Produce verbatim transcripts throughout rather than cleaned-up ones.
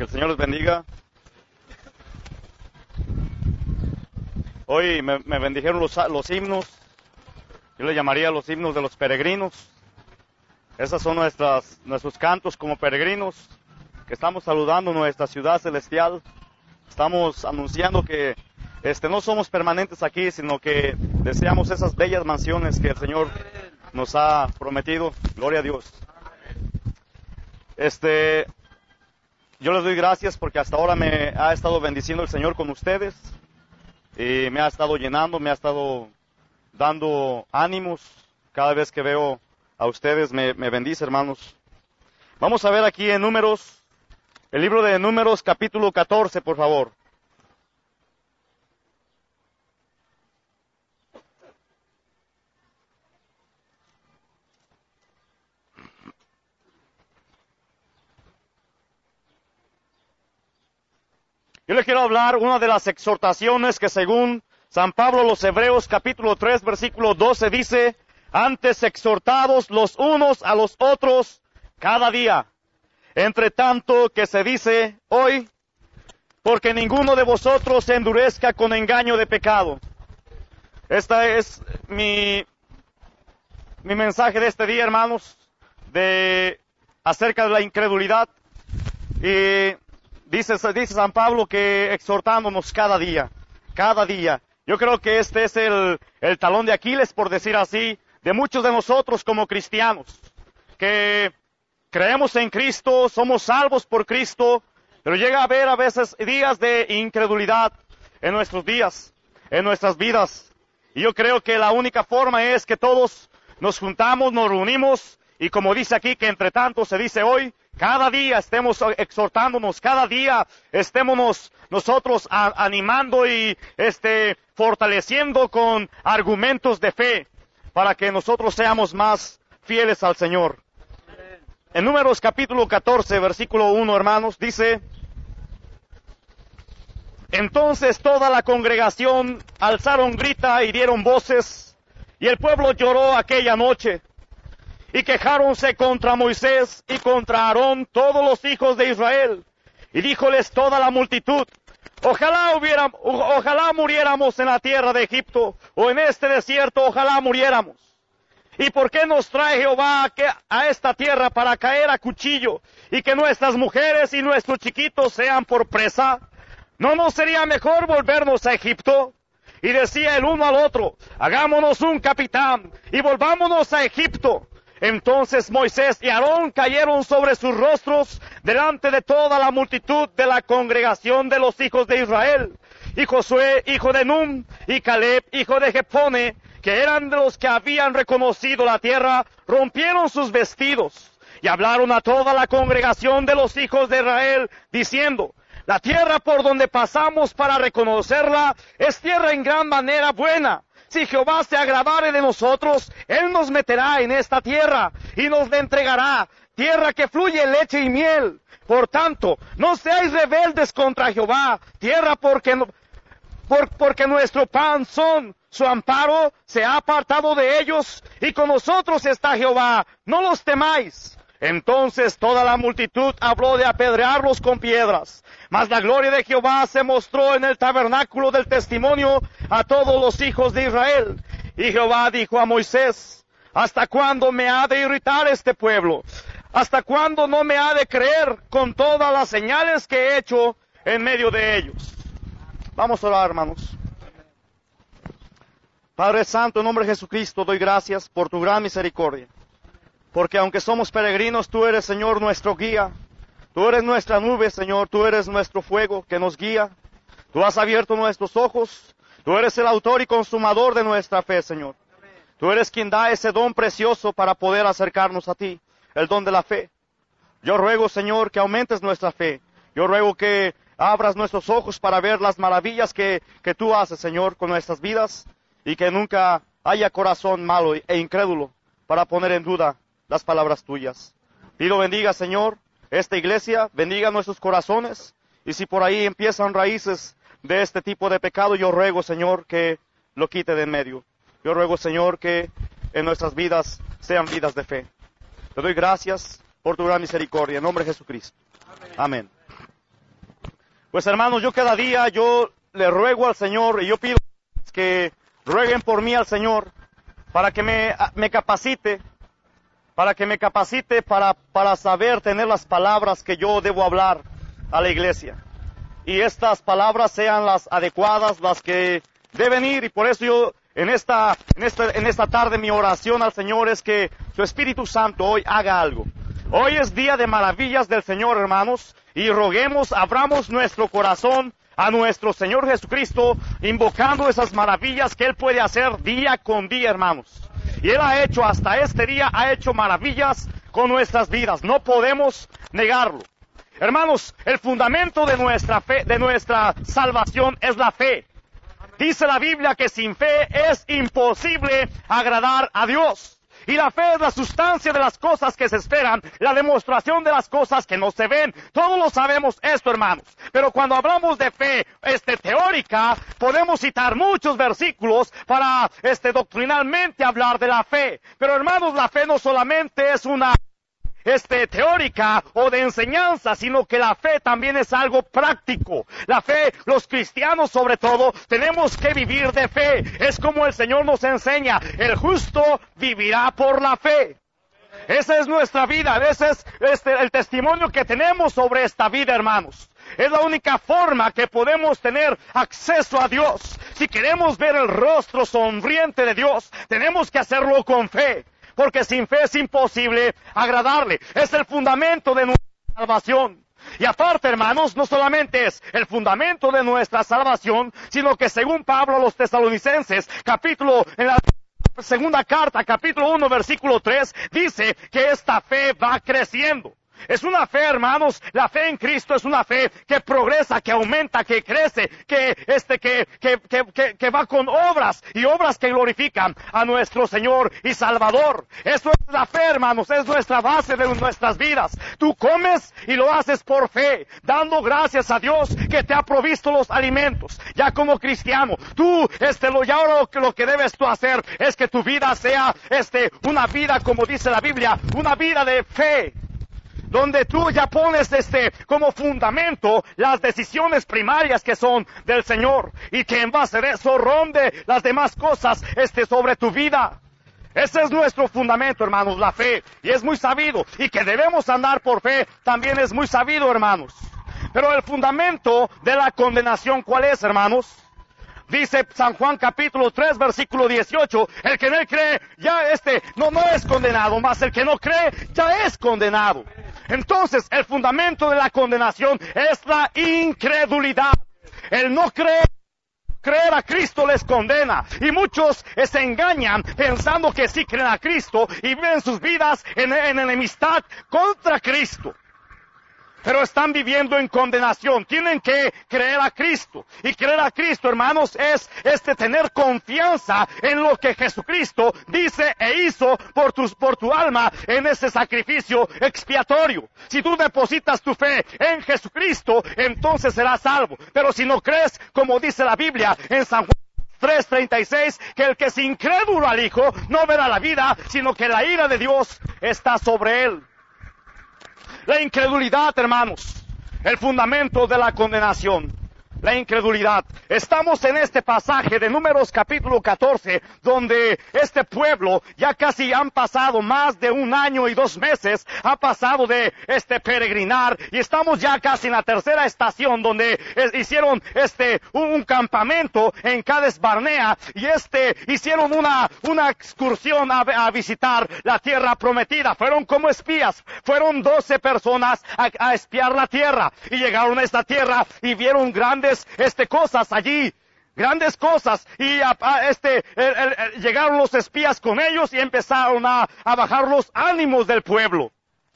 Que el Señor les bendiga. Hoy me, me bendijeron los, los himnos. Yo le llamaría los himnos de los peregrinos. Esos son nuestras, nuestros cantos como peregrinos, que estamos saludando nuestra ciudad celestial. Estamos anunciando que este, no somos permanentes aquí, sino que deseamos esas bellas mansiones que el Señor nos ha prometido. Gloria a Dios. Este, yo les doy gracias porque hasta ahora me ha estado bendiciendo el Señor con ustedes. Y me ha estado llenando, me ha estado dando ánimos. Cada vez que veo a ustedes me, me bendice, hermanos. Vamos a ver aquí en Números, el libro de Números capítulo catorce, por favor. Yo le quiero hablar una de las exhortaciones que según San Pablo a los Hebreos capítulo tres versículo doce dice: antes exhortados los unos a los otros cada día, entre tanto que se dice hoy, porque ninguno de vosotros se endurezca con engaño de pecado. Este es mi, mi mensaje de este día, hermanos, de acerca de la incredulidad. Y Dice, dice San Pablo que exhortándonos cada día, cada día. Yo creo que este es el, el talón de Aquiles, por decir así, de muchos de nosotros como cristianos, que creemos en Cristo, somos salvos por Cristo, pero llega a haber a veces días de incredulidad en nuestros días, en nuestras vidas. Y yo creo que la única forma es que todos nos juntamos, nos reunimos, y como dice aquí, que entre tanto se dice hoy, cada día estemos exhortándonos, cada día estemos nosotros a, animando y este, fortaleciendo con argumentos de fe para que nosotros seamos más fieles al Señor. En Números capítulo catorce, versículo uno, hermanos, dice: entonces toda la congregación alzaron grita y dieron voces, y el pueblo lloró aquella noche. Y quejáronse contra Moisés y contra Aarón todos los hijos de Israel. Y díjoles toda la multitud: Ojalá hubiera, ojalá muriéramos en la tierra de Egipto, o en este desierto, ojalá muriéramos. ¿Y por qué nos trae Jehová a esta tierra para caer a cuchillo, y que nuestras mujeres y nuestros chiquitos sean por presa? ¿No nos sería mejor volvernos a Egipto? Y decía el uno al otro: hagámonos un capitán, y volvámonos a Egipto. Entonces Moisés y Aarón cayeron sobre sus rostros delante de toda la multitud de la congregación de los hijos de Israel. Y Josué, hijo de Nun, y Caleb, hijo de Jefone, que eran de los que habían reconocido la tierra, rompieron sus vestidos y hablaron a toda la congregación de los hijos de Israel, diciendo: la tierra por donde pasamos para reconocerla es tierra en gran manera buena. Si Jehová se agradare de nosotros, Él nos meterá en esta tierra y nos la entregará, tierra que fluye leche y miel. Por tanto, no seáis rebeldes contra Jehová, tierra porque, por, porque nuestro pan son, su amparo se ha apartado de ellos, y con nosotros está Jehová, no los temáis. Entonces toda la multitud habló de apedrearlos con piedras. Mas la gloria de Jehová se mostró en el tabernáculo del testimonio a todos los hijos de Israel. Y Jehová dijo a Moisés: ¿hasta cuándo me ha de irritar este pueblo? ¿Hasta cuándo no me ha de creer con todas las señales que he hecho en medio de ellos? Vamos a orar, hermanos. Padre Santo, en nombre de Jesucristo, doy gracias por tu gran misericordia. Porque aunque somos peregrinos, tú eres, Señor, nuestro guía. Tú eres nuestra nube, Señor. Tú eres nuestro fuego que nos guía. Tú has abierto nuestros ojos. Tú eres el autor y consumador de nuestra fe, Señor. Tú eres quien da ese don precioso para poder acercarnos a ti, el don de la fe. Yo ruego, Señor, que aumentes nuestra fe. Yo ruego que abras nuestros ojos para ver las maravillas que, que tú haces, Señor, con nuestras vidas, y que nunca haya corazón malo e incrédulo para poner en duda las palabras tuyas. Pido bendiga, Señor, esta iglesia, bendiga nuestros corazones, y si por ahí empiezan raíces de este tipo de pecado, yo ruego, Señor, que lo quite de en medio. Yo ruego, Señor, que en nuestras vidas sean vidas de fe. Te doy gracias por tu gran misericordia, en nombre de Jesucristo. Amén. Amén. Pues hermanos, yo cada día yo le ruego al Señor y yo pido que rueguen por mí al Señor para que me, me capacite, para que me capacite para, para saber tener las palabras que yo debo hablar a la iglesia. Y estas palabras sean las adecuadas, las que deben ir. Y por eso yo en esta, en esta, en esta tarde mi oración al Señor es que su Espíritu Santo hoy haga algo. Hoy es día de maravillas del Señor, hermanos, y roguemos, abramos nuestro corazón a nuestro Señor Jesucristo, invocando esas maravillas que Él puede hacer día con día, hermanos. Y Él ha hecho, hasta este día, ha hecho maravillas con nuestras vidas. No podemos negarlo. Hermanos, el fundamento de nuestra fe, de nuestra salvación es la fe. Dice la Biblia que sin fe es imposible agradar a Dios. Y la fe es la sustancia de las cosas que se esperan, la demostración de las cosas que no se ven. Todos lo sabemos esto, hermanos. Pero cuando hablamos de fe este, teórica, podemos citar muchos versículos para este, doctrinalmente hablar de la fe. Pero hermanos, la fe no solamente es una Este, teórica o de enseñanza, sino que la fe también es algo práctico. La fe, los cristianos sobre todo, tenemos que vivir de fe. Es como el Señor nos enseña, el justo vivirá por la fe. Esa es nuestra vida, ese es este, el testimonio que tenemos sobre esta vida, hermanos. Es la única forma que podemos tener acceso a Dios. Si queremos ver el rostro sonriente de Dios, tenemos que hacerlo con fe. Porque sin fe es imposible agradarle. Es el fundamento de nuestra salvación. Y aparte, hermanos, no solamente es el fundamento de nuestra salvación, sino que según Pablo a los tesalonicenses, capítulo, en la segunda carta, capítulo uno, versículo tres, dice que esta fe va creciendo. Es una fe, hermanos, la fe en Cristo es una fe que progresa, que aumenta, que crece, que este, que, que, que, que, que va con obras y obras que glorifican a nuestro Señor y Salvador. Eso es la fe, hermanos, es nuestra base de nuestras vidas. Tú comes y lo haces por fe, dando gracias a Dios que te ha provisto los alimentos. Ya como cristiano, tú, este, lo, ya lo, lo que debes tú hacer es que tu vida sea, este, una vida, como dice la Biblia, una vida de fe. Donde tú ya pones este como fundamento las decisiones primarias que son del Señor y que en base de eso ronde las demás cosas este sobre tu vida. Ese es nuestro fundamento, hermanos, la fe, y es muy sabido, y que debemos andar por fe también es muy sabido, hermanos. Pero el fundamento de la condenación, ¿cuál es, hermanos? Dice San Juan capítulo tres, versículo dieciocho, el que en él cree, ya este, no, no es condenado, mas el que no cree, ya es condenado. Entonces, el fundamento de la condenación es la incredulidad. El no creer, creer a Cristo les condena. Y muchos eh, se engañan pensando que sí creen a Cristo y viven sus vidas en, en enemistad contra Cristo. Pero están viviendo en condenación. Tienen que creer a Cristo. Y creer a Cristo, hermanos, es este tener confianza en lo que Jesucristo dice e hizo por tu, por tu alma en ese sacrificio expiatorio. Si tú depositas tu fe en Jesucristo, entonces serás salvo. Pero si no crees, como dice la Biblia en San Juan tres treinta y seis, que el que es incrédulo al Hijo no verá la vida, sino que la ira de Dios está sobre él. La incredulidad, hermanos, el fundamento de la condenación. La incredulidad. Estamos en este pasaje de Números capítulo catorce, donde este pueblo ya casi han pasado más de un año y dos meses, ha pasado de este peregrinar, y estamos ya casi en la tercera estación, donde eh, hicieron este un, un campamento en Cades Barnea, y este hicieron una una excursión a, a visitar la tierra prometida. Fueron como espías, fueron doce personas a, a espiar la tierra, y llegaron a esta tierra y vieron grandes este cosas allí, grandes cosas, y a, a este el, el, el, llegaron los espías con ellos y empezaron a, a bajar los ánimos del pueblo.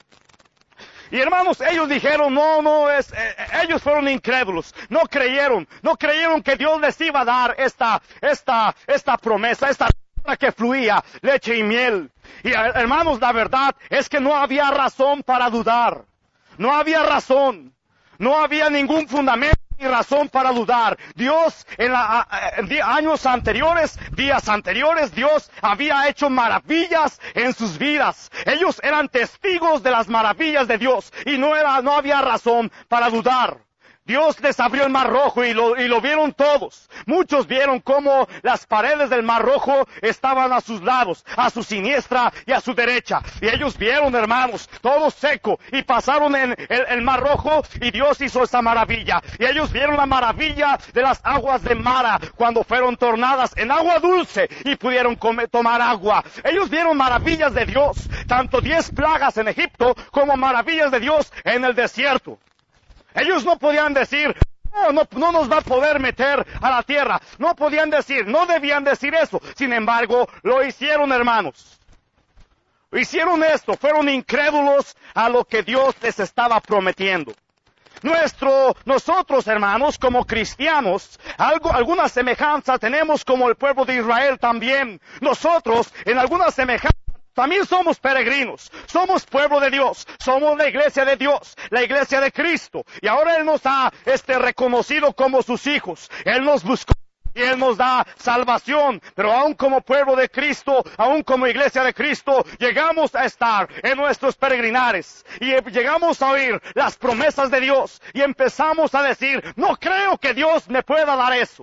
Y hermanos, ellos dijeron, no, no, es, eh, ellos fueron incrédulos, no creyeron, no creyeron que Dios les iba a dar esta, esta, esta promesa, esta tierra que fluía leche y miel. Y hermanos, la verdad es que no había razón para dudar, no había razón, no había ningún fundamento y razón para dudar. Dios en, la, en años anteriores, días anteriores, Dios había hecho maravillas en sus vidas. Ellos eran testigos de las maravillas de Dios y no era, no había razón para dudar. Dios les abrió el Mar Rojo y lo, y lo vieron todos. Muchos vieron cómo las paredes del Mar Rojo estaban a sus lados, a su siniestra y a su derecha. Y ellos vieron, hermanos, todo seco, y pasaron en el, el Mar Rojo, y Dios hizo esa maravilla. Y ellos vieron la maravilla de las aguas de Mara, cuando fueron tornadas en agua dulce y pudieron comer, tomar agua. Ellos vieron maravillas de Dios, tanto diez plagas en Egipto como maravillas de Dios en el desierto. Ellos no podían decir, no, no, no nos va a poder meter a la tierra. No podían decir, no debían decir eso. Sin embargo, lo hicieron, hermanos. Hicieron esto, fueron incrédulos a lo que Dios les estaba prometiendo. Nuestro, nosotros, hermanos, como cristianos, algo, alguna semejanza tenemos como el pueblo de Israel también. Nosotros, en alguna semejanza, también somos peregrinos, somos pueblo de Dios, somos la iglesia de Dios, la iglesia de Cristo. Y ahora Él nos ha este, reconocido como sus hijos. Él nos buscó y Él nos da salvación. Pero aún como pueblo de Cristo, aún como iglesia de Cristo, llegamos a estar en nuestros peregrinares. Y llegamos a oír las promesas de Dios. Y empezamos a decir, no creo que Dios me pueda dar eso.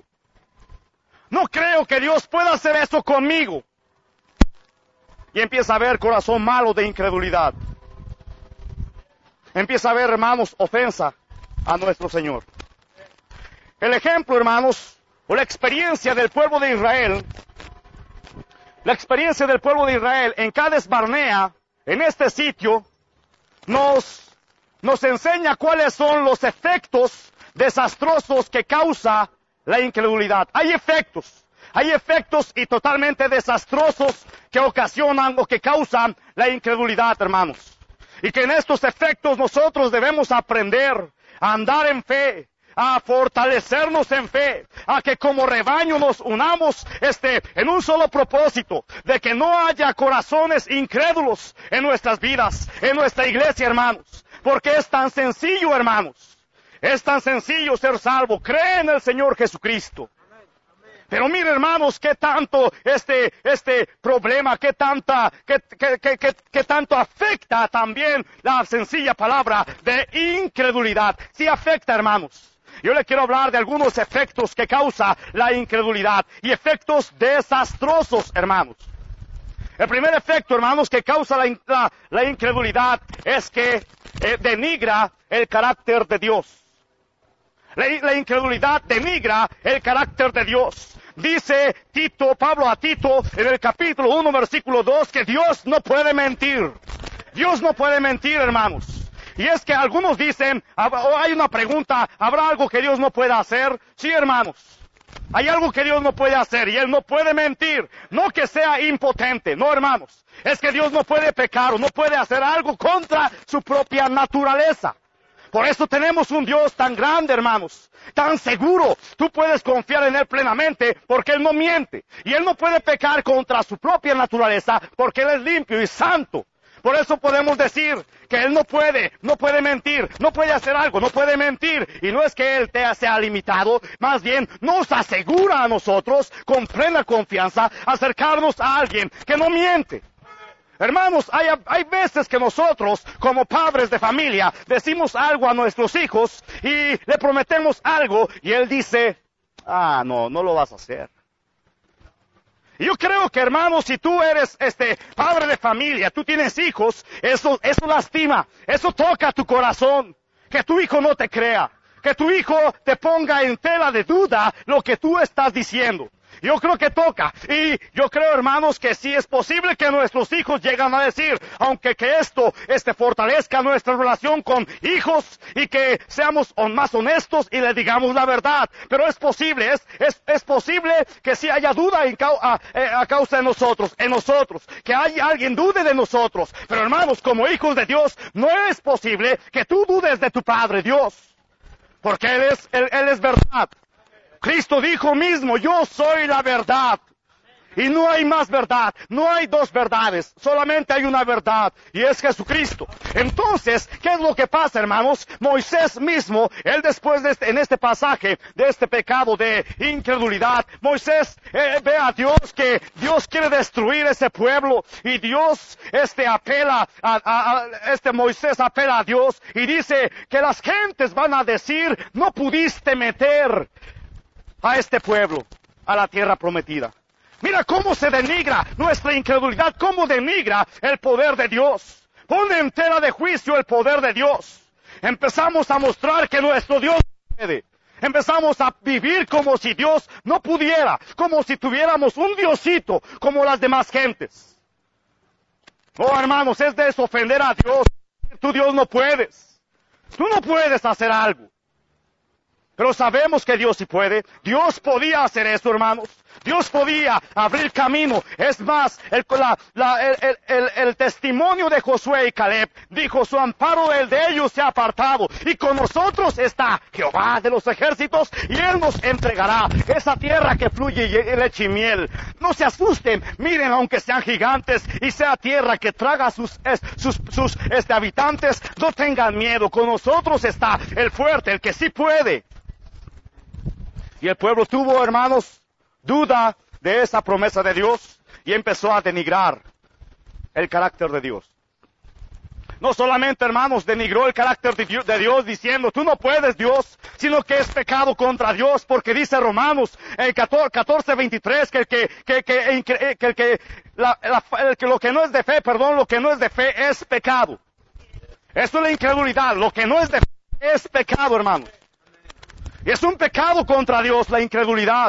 No creo que Dios pueda hacer eso conmigo. Y empieza a haber corazón malo de incredulidad. Empieza a haber, hermanos, ofensa a nuestro Señor. El ejemplo, hermanos, o la experiencia del pueblo de Israel, la experiencia del pueblo de Israel en Cades Barnea, en este sitio, nos, nos enseña cuáles son los efectos desastrosos que causa la incredulidad. Hay efectos. Hay efectos y totalmente desastrosos que ocasionan o que causan la incredulidad, hermanos. Y que en estos efectos nosotros debemos aprender a andar en fe, a fortalecernos en fe, a que como rebaño nos unamos este, en un solo propósito, de que no haya corazones incrédulos en nuestras vidas, en nuestra iglesia, hermanos. Porque es tan sencillo, hermanos. Es tan sencillo ser salvo. Cree en el Señor Jesucristo. Pero mire, hermanos, qué tanto este, este problema, qué tanta, qué, qué, qué, qué, qué tanto afecta también la sencilla palabra de incredulidad. Sí afecta, hermanos. Yo le quiero hablar de algunos efectos que causa la incredulidad y efectos desastrosos, hermanos. El primer efecto, hermanos, que causa la, la, la incredulidad es que eh, denigra el carácter de Dios. La, la incredulidad denigra el carácter de Dios. Dice Tito, Pablo a Tito, en el capítulo uno, versículo dos, que Dios no puede mentir. Dios no puede mentir, hermanos. Y es que algunos dicen, o hay una pregunta, ¿habrá algo que Dios no pueda hacer? Sí, hermanos. Hay algo que Dios no puede hacer y Él no puede mentir. No que sea impotente, no, hermanos. Es que Dios no puede pecar o no puede hacer algo contra su propia naturaleza. Por eso tenemos un Dios tan grande, hermanos, tan seguro. Tú puedes confiar en Él plenamente porque Él no miente. Y Él no puede pecar contra su propia naturaleza porque Él es limpio y santo. Por eso podemos decir que Él no puede, no puede mentir, no puede hacer algo, no puede mentir. Y no es que Él te sea limitado, más bien nos asegura a nosotros con plena confianza acercarnos a alguien que no miente. Hermanos, hay, hay veces que nosotros, como padres de familia, decimos algo a nuestros hijos y le prometemos algo y él dice, ah, no, no lo vas a hacer. Y yo creo que, hermanos, si tú eres este padre de familia, tú tienes hijos, eso, eso lastima, eso toca tu corazón, que tu hijo no te crea, que tu hijo te ponga en tela de duda lo que tú estás diciendo. Yo creo que toca, y yo creo, hermanos, que sí es posible que nuestros hijos lleguen a decir, aunque que esto este, fortalezca nuestra relación con hijos y que seamos más honestos y le digamos la verdad, pero es posible, es, es, es posible que sí haya duda en cau a, a causa de nosotros, en nosotros, que haya alguien dude de nosotros, pero hermanos, como hijos de Dios, no es posible que tú dudes de tu Padre Dios, porque Él es, Él, Él es verdad. Cristo dijo mismo, yo soy la verdad. Y no hay más verdad, no hay dos verdades, solamente hay una verdad, y es Jesucristo. Entonces, ¿qué es lo que pasa, hermanos? Moisés mismo, él después de este, en este pasaje, de este pecado de incredulidad, Moisés eh, ve a Dios que Dios quiere destruir ese pueblo, y Dios este apela, a, a, a, este Moisés apela a Dios, y dice que las gentes van a decir, no pudiste meter a este pueblo a la tierra prometida. Mira cómo se denigra nuestra incredulidad, cómo denigra el poder de Dios. Pone en tela de juicio el poder de Dios. Empezamos a mostrar que nuestro Dios no puede. Empezamos a vivir como si Dios no pudiera, como si tuviéramos un Diosito como las demás gentes. Oh, hermanos, es de eso ofender a Dios. Tú, Dios, no puedes. Tú no puedes hacer algo. Pero sabemos que Dios sí puede. Dios podía hacer eso, hermanos. Dios podía abrir camino. Es más, el, la, la, el, el, el, el testimonio de Josué y Caleb dijo, su amparo el de ellos se ha apartado. Y con nosotros está Jehová de los ejércitos, y Él nos entregará esa tierra que fluye leche y miel. No se asusten, miren, aunque sean gigantes y sea tierra que traga sus, es, sus, sus este, habitantes, no tengan miedo. Con nosotros está el fuerte, el que sí puede. Y el pueblo tuvo, hermanos, duda de esa promesa de Dios y empezó a denigrar el carácter de Dios. No solamente, hermanos, denigró el carácter de Dios, de Dios diciendo, tú no puedes, Dios, sino que es pecado contra Dios, porque dice Romanos en catorce veintitrés que el que, que, que, que, que, el que, la, la, el que lo que no es de fe, perdón, lo que no es de fe es pecado. Eso es la incredulidad, lo que no es de fe es pecado, hermanos. Y es un pecado contra Dios la incredulidad.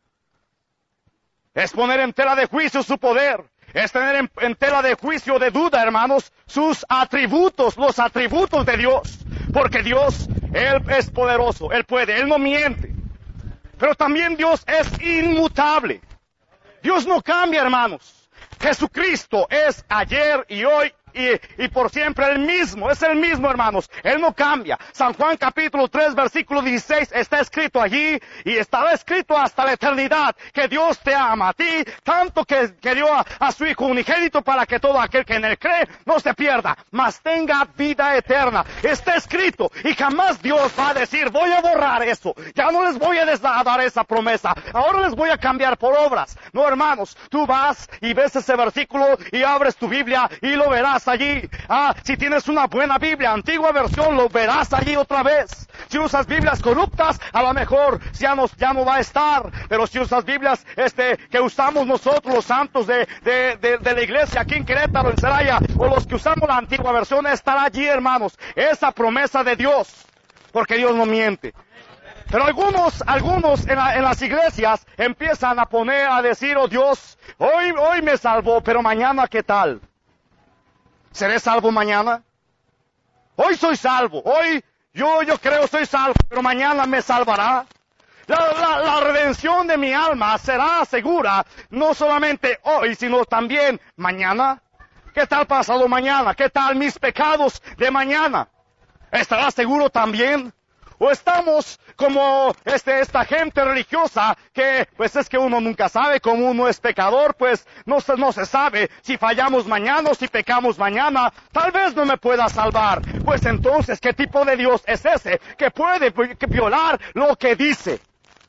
Es poner en tela de juicio su poder. Es tener en, en tela de juicio de duda, hermanos, sus atributos, los atributos de Dios. Porque Dios, Él es poderoso, Él puede, Él no miente. Pero también Dios es inmutable. Dios no cambia, hermanos. Jesucristo es ayer y hoy Y, y por siempre el mismo, es el mismo, hermanos, Él no cambia. San Juan capítulo tres versículo dieciséis está escrito allí y estará escrito hasta la eternidad que Dios te ama a ti, tanto que, que dio a, a su Hijo unigénito para que todo aquel que en Él cree no se pierda, mas tenga vida eterna. Está escrito y jamás Dios va a decir, voy a borrar eso, ya no les voy a dar esa promesa, ahora les voy a cambiar por obras. No, hermanos, tú vas y ves ese versículo y abres tu Biblia y lo verás allí. Ah, si tienes una buena Biblia, antigua versión, lo verás allí otra vez. Si usas Biblias corruptas, a lo mejor ya no, ya no va a estar. Pero si usas Biblias este, que usamos nosotros, los santos de, de, de, de la iglesia aquí en Querétaro, en Celaya, o los que usamos la antigua versión, estará allí, hermanos, esa promesa de Dios. Porque Dios no miente. Pero algunos, algunos en, la, en las iglesias empiezan a poner, a decir, oh Dios, hoy, hoy me salvó, pero mañana ¿qué tal? ¿Seré salvo mañana? Hoy soy salvo, hoy yo, yo creo soy salvo, pero mañana me salvará. La, la, la redención de mi alma será segura, no solamente hoy, sino también mañana. ¿Qué tal pasado mañana? ¿Qué tal mis pecados de mañana? ¿Estará seguro también? ¿O estamos como este, esta gente religiosa que, pues es que uno nunca sabe, como uno es pecador, pues no se, no se sabe si fallamos mañana o si pecamos mañana, tal vez no me pueda salvar. Pues entonces, ¿qué tipo de Dios es ese que puede violar lo que dice?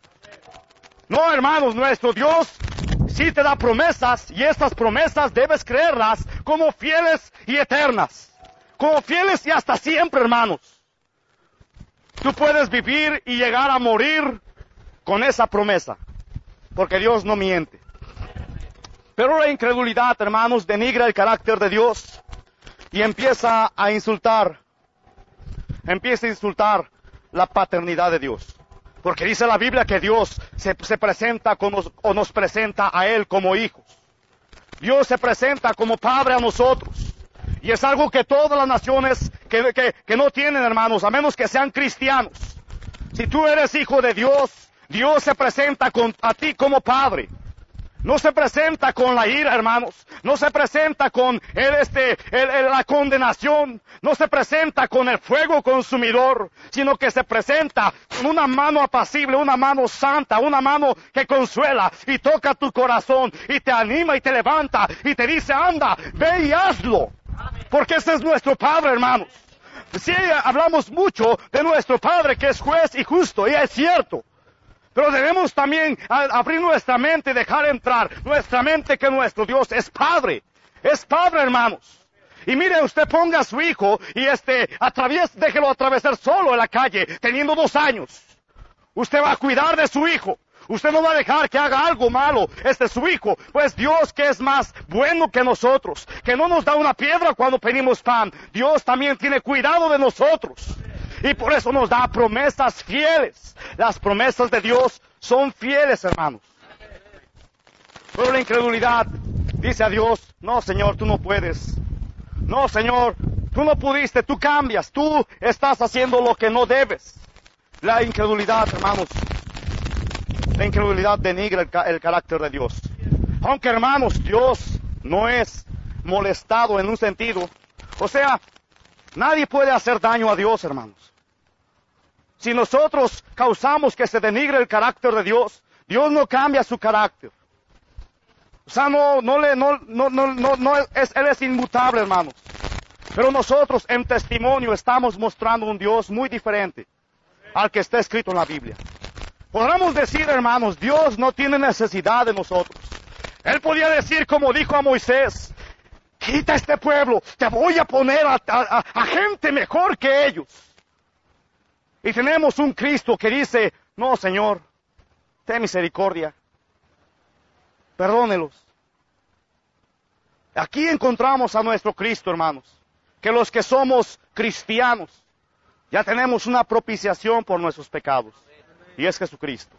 No, hermanos, nuestro Dios sí te da promesas y estas promesas debes creerlas como fieles y eternas. Como fieles y hasta siempre, hermanos. Tú puedes vivir y llegar a morir con esa promesa, porque Dios no miente. Pero la incredulidad, hermanos, denigra el carácter de Dios y empieza a insultar, empieza a insultar la paternidad de Dios. Porque dice la Biblia que Dios se, se presenta con nos, o nos presenta a Él como hijos. Dios se presenta como Padre a nosotros. Y es algo que todas las naciones que, que, que no tienen, hermanos, a menos que sean cristianos. Si tú eres hijo de Dios, Dios se presenta con, a ti como Padre. No se presenta con la ira, hermanos. No se presenta con el, este, el, el, la condenación. No se presenta con el fuego consumidor, sino que se presenta con una mano apacible, una mano santa, una mano que consuela y toca tu corazón y te anima y te levanta y te dice, anda, ve y hazlo. Porque ese es nuestro Padre, hermanos. Sí, hablamos mucho de nuestro Padre que es juez y justo, y es cierto. Pero debemos también abrir nuestra mente y dejar entrar nuestra mente que nuestro Dios es Padre. Es Padre, hermanos. Y mire, usted ponga a su hijo y este, atravies, déjelo atravesar solo en la calle, teniendo dos años. Usted va a cuidar de su hijo. Usted no va a dejar que haga algo malo este su hijo. Pues Dios, que es más bueno que nosotros, que no nos da una piedra cuando pedimos pan, Dios también tiene cuidado de nosotros. Y por eso nos da promesas fieles. Las promesas de Dios son fieles, hermanos. Pero la incredulidad dice a Dios, no, Señor, tú no puedes. No, Señor, tú no pudiste, tú cambias, tú estás haciendo lo que no debes. La incredulidad, hermanos, la incredulidad denigra el, ca- el carácter de Dios. Aunque, hermanos, Dios no es molestado en un sentido. O sea, nadie puede hacer daño a Dios, hermanos. Si nosotros causamos que se denigre el carácter de Dios, Dios no cambia su carácter. O sea, no, no le, no, no, no, no, no es, Él es inmutable, hermanos. Pero nosotros en testimonio estamos mostrando un Dios muy diferente al que está escrito en la Biblia. Podríamos decir, hermanos, Dios no tiene necesidad de nosotros. Él podía decir, como dijo a Moisés, quita este pueblo, te voy a poner a, a, a gente mejor que ellos. Y tenemos un Cristo que dice, no, Señor, ten misericordia, perdónelos. Aquí encontramos a nuestro Cristo, hermanos, que los que somos cristianos ya tenemos una propiciación por nuestros pecados, y es Jesucristo.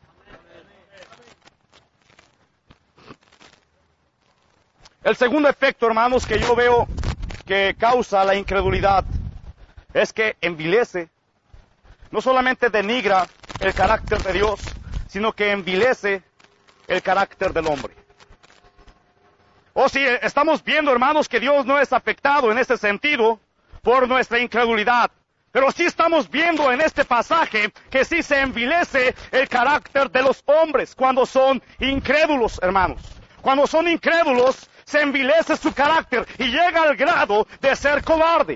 El segundo efecto, hermanos, que yo veo que causa la incredulidad es que envilece. No solamente denigra el carácter de Dios, sino que envilece el carácter del hombre. O si estamos viendo, hermanos, que Dios no es afectado en este sentido por nuestra incredulidad. Pero sí estamos viendo en este pasaje que sí se envilece el carácter de los hombres cuando son incrédulos, hermanos. Cuando son incrédulos, se envilece su carácter y llega al grado de ser cobarde.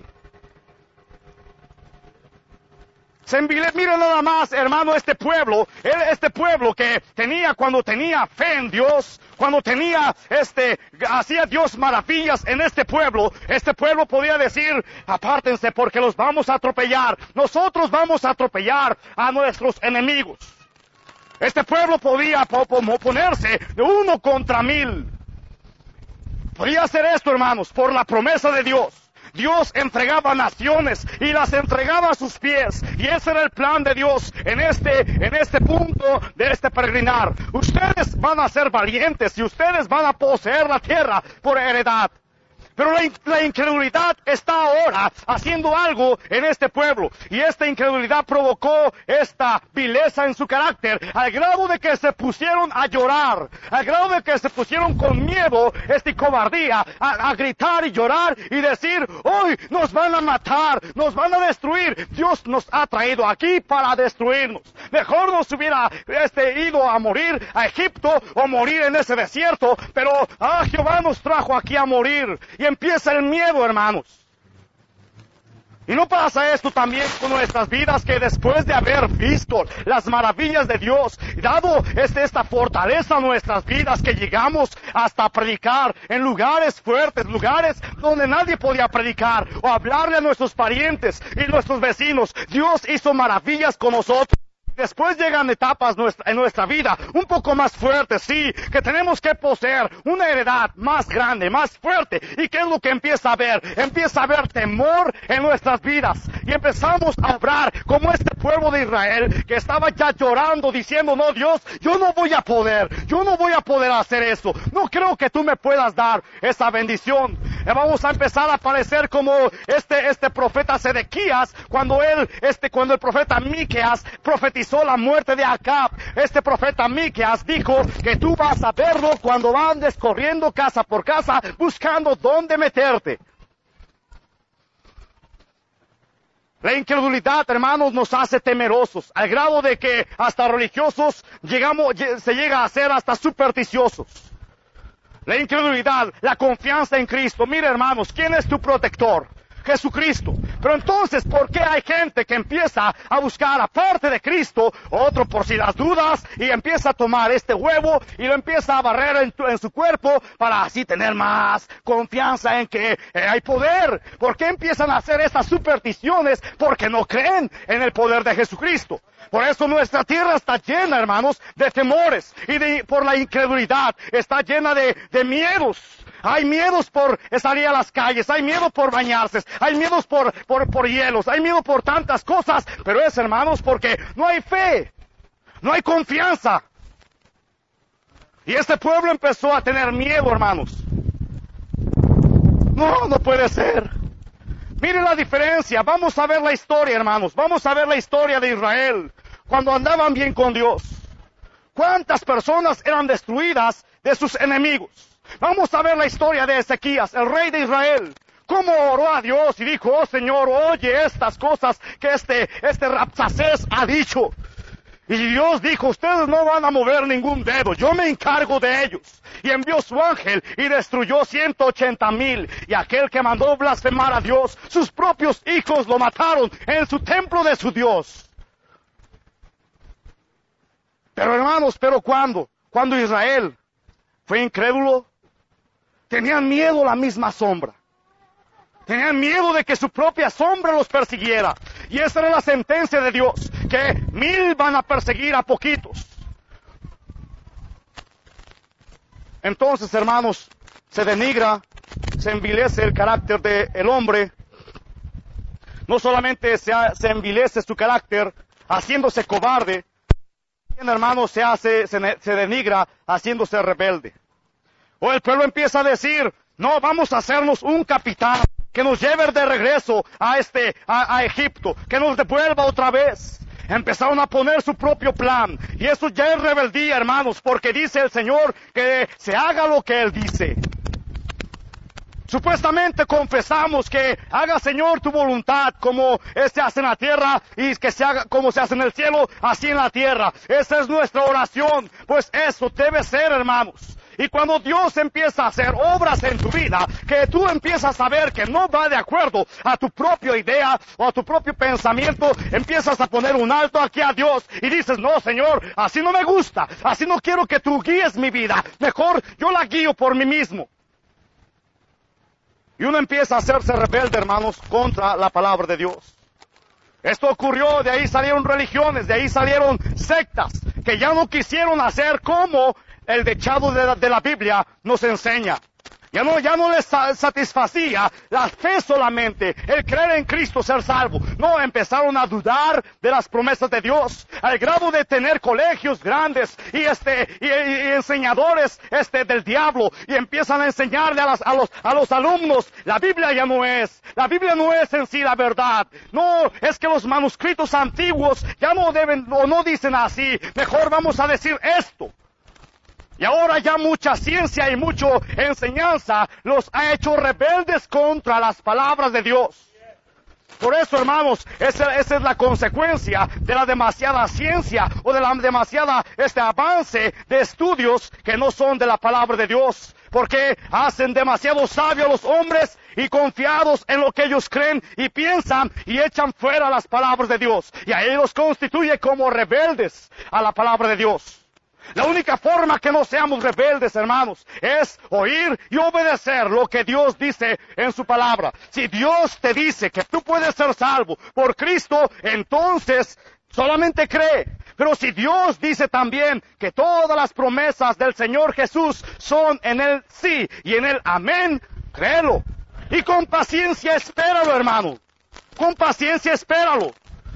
Se envile, mire nada más, hermano, este pueblo, este pueblo que tenía, cuando tenía fe en Dios, cuando tenía, este, hacía Dios maravillas en este pueblo, este pueblo podía decir, apártense porque los vamos a atropellar, nosotros vamos a atropellar a nuestros enemigos. Este pueblo podía ponerse de uno contra mil. Podía hacer esto, hermanos, por la promesa de Dios. Dios entregaba naciones y las entregaba a sus pies. Y ese era el plan de Dios en este, en este punto de este peregrinar. Ustedes van a ser valientes y ustedes van a poseer la tierra por heredad. Pero la, la incredulidad está ahora haciendo algo en este pueblo. Y esta incredulidad provocó esta vileza en su carácter, al grado de que se pusieron a llorar, al grado de que se pusieron con miedo, esta cobardía, a, a gritar y llorar y decir, hoy nos van a matar, nos van a destruir. Dios nos ha traído aquí para destruirnos. Mejor nos hubiera este, ido a morir a Egipto o morir en ese desierto, pero ah, Jehová nos trajo aquí a morir. Y empieza el miedo, hermanos. Y no pasa esto también con nuestras vidas, que después de haber visto las maravillas de Dios, dado este, esta fortaleza a nuestras vidas, que llegamos hasta predicar en lugares fuertes, lugares donde nadie podía predicar, o hablarle a nuestros parientes y nuestros vecinos. Dios hizo maravillas con nosotros. Después llegan etapas nuestra, en nuestra vida un poco más fuertes, sí, que tenemos que poseer una heredad más grande, más fuerte. ¿Y qué es lo que empieza a haber? Empieza a haber temor en nuestras vidas. Y empezamos a obrar como este pueblo de Israel, que estaba ya llorando, diciendo, no, Dios, yo no voy a poder, yo no voy a poder hacer eso. No creo que tú me puedas dar esa bendición. vamos a empezar a parecer como este, este profeta Sedequías, cuando él, este, cuando el profeta Miqueas profetizó la muerte de Acab. Este profeta Miqueas dijo que tú vas a verlo cuando van descorriendo casa por casa, buscando dónde meterte. La incredulidad, hermanos, nos hace temerosos, al grado de que hasta religiosos llegamos, se llega a ser hasta supersticiosos. La incredulidad, la confianza en Cristo. Mira, hermanos, ¿quién es tu protector? Jesucristo. Pero entonces, ¿por qué hay gente que empieza a buscar, aparte de Cristo, otro por si las dudas, y empieza a tomar este huevo y lo empieza a barrer en, tu, en su cuerpo para así tener más confianza en que eh, hay poder? ¿Por qué empiezan a hacer estas supersticiones? Porque no creen en el poder de Jesucristo. Por eso nuestra tierra está llena, hermanos, de temores y de, por la incredulidad. Está llena de, de miedos. Hay miedos por salir a las calles, hay miedo por bañarse, hay miedos por, por, por hielos, hay miedo por tantas cosas. Pero es, hermanos, porque no hay fe, no hay confianza. Y este pueblo empezó a tener miedo, hermanos. No, no puede ser. Miren la diferencia. Vamos a ver la historia, hermanos. Vamos a ver la historia de Israel cuando andaban bien con Dios. ¿Cuántas personas eran destruidas de sus enemigos? Vamos a ver la historia de Ezequías, el rey de Israel. Cómo oró a Dios y dijo: oh Señor, oye estas cosas que este, este Rabsacés ha dicho. Y Dios dijo: ustedes no van a mover ningún dedo, yo me encargo de ellos. Y envió su ángel y destruyó ciento ochenta mil. Y aquel que mandó blasfemar a Dios, sus propios hijos lo mataron en su templo de su Dios. Pero hermanos, ¿pero cuándo? Cuando Israel fue incrédulo, tenían miedo a la misma sombra. Tenían miedo de que su propia sombra los persiguiera. Y esa era la sentencia de Dios, que mil van a perseguir a poquitos. Entonces, hermanos, se denigra, se envilece el carácter del hombre. No solamente se, se envilece su carácter haciéndose cobarde, también, hermanos, se hace, se, se denigra haciéndose rebelde. O el pueblo empieza a decir: no, vamos a hacernos un capitán que nos lleve de regreso a este, a, a Egipto, que nos devuelva otra vez. Empezaron a poner su propio plan, y eso ya es rebeldía, hermanos, porque dice el Señor que se haga lo que Él dice. Supuestamente confesamos que haga, Señor, tu voluntad, como se hace en la tierra, y que se haga como se hace en el cielo, así en la tierra. Esa es nuestra oración, pues eso debe ser, hermanos. Y cuando Dios empieza a hacer obras en tu vida, que tú empiezas a ver que no va de acuerdo a tu propia idea o a tu propio pensamiento, empiezas a poner un alto aquí a Dios y dices: no, Señor, así no me gusta, así no quiero que tú guíes mi vida, mejor yo la guío por mí mismo. Y uno empieza a hacerse rebelde, hermanos, contra la palabra de Dios. Esto ocurrió, de ahí salieron religiones, de ahí salieron sectas, que ya no quisieron hacer como el dechado de la, de la Biblia nos enseña. Ya no, ya no les satisfacía la fe solamente, el creer en Cristo, ser salvo. No, empezaron a dudar de las promesas de Dios, al grado de tener colegios grandes y este y, y, y enseñadores este del diablo, y empiezan a enseñarle a, las, a los a los alumnos: la Biblia ya no es, la Biblia no es en sí la verdad. No, es que los manuscritos antiguos ya no deben o no dicen así. Mejor vamos a decir esto. Y ahora ya mucha ciencia y mucha enseñanza los ha hecho rebeldes contra las palabras de Dios. Por eso, hermanos, esa, esa es la consecuencia de la demasiada ciencia o de la demasiada este avance de estudios que no son de la palabra de Dios. Porque hacen demasiado sabios a los hombres y confiados en lo que ellos creen y piensan, y echan fuera las palabras de Dios. Y ahí los constituye como rebeldes a la palabra de Dios. La única forma que no seamos rebeldes, hermanos, es oír y obedecer lo que Dios dice en su palabra. Si Dios te dice que tú puedes ser salvo por Cristo, entonces solamente cree. Pero si Dios dice también que todas las promesas del Señor Jesús son en el sí y en el amén, créelo. Y con paciencia espéralo, hermano. Con paciencia espéralo.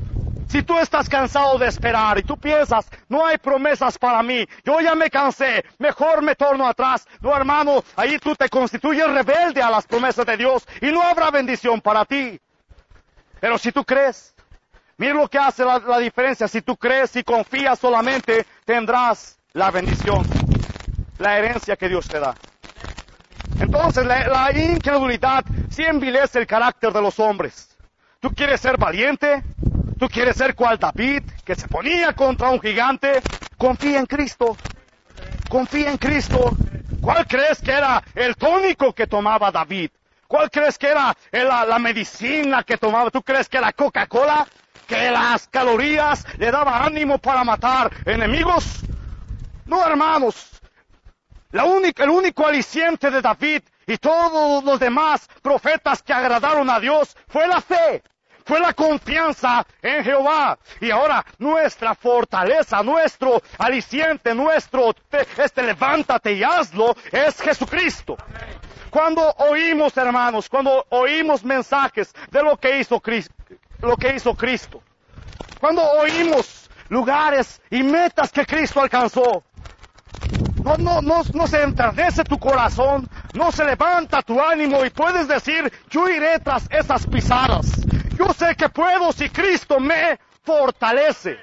Si tú estás cansado de esperar y tú piensas, no hay promesas para mí, yo ya me cansé, mejor me torno atrás. No, hermano, ahí tú te constituyes rebelde a las promesas de Dios y no habrá bendición para ti. Pero si tú crees, mira lo que hace la, la diferencia. Si tú crees y confías solamente, tendrás la bendición, la herencia que Dios te da. Entonces la, la incredulidad sí envilece el carácter de los hombres. ¿Tú quieres ser valiente? ¿Tú quieres ser cual David, que se ponía contra un gigante? Confía en Cristo. Confía en Cristo. ¿Cuál crees que era el tónico que tomaba David? ¿Cuál crees que era la, la medicina que tomaba? ¿Tú crees que era Coca-Cola? ¿Que las calorías le daban ánimo para matar enemigos? No, hermanos. La única, el único aliciente de David y todos los demás profetas que agradaron a Dios fue la fe. Fue la confianza en Jehová. Y ahora nuestra fortaleza, nuestro aliciente, nuestro, este levántate y hazlo, es Jesucristo. Cuando oímos, hermanos, cuando oímos mensajes de lo que hizo Cristo, lo que hizo Cristo, cuando oímos lugares y metas que Cristo alcanzó, no, no, no, no se enternece tu corazón, no se levanta tu ánimo y puedes decir, yo iré tras esas pisadas. Yo sé que puedo si Cristo me fortalece.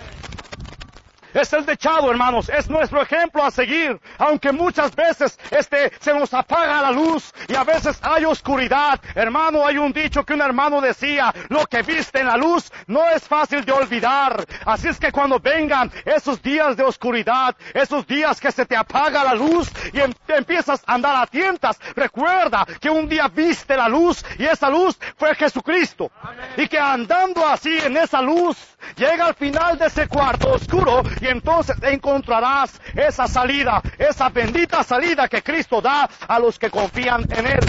Es el dechado, hermanos, es nuestro ejemplo a seguir, aunque muchas veces este se nos apaga la luz y a veces hay oscuridad. Hermano, hay un dicho que un hermano decía, lo que viste en la luz no es fácil de olvidar. Así es que cuando vengan esos días de oscuridad, esos días que se te apaga la luz y em- empiezas a andar a tientas, recuerda que un día viste la luz y esa luz fue Jesucristo. Amén. Y que andando así en esa luz, llega al final de ese cuarto oscuro y entonces encontrarás esa salida, esa bendita salida que Cristo da a los que confían en Él.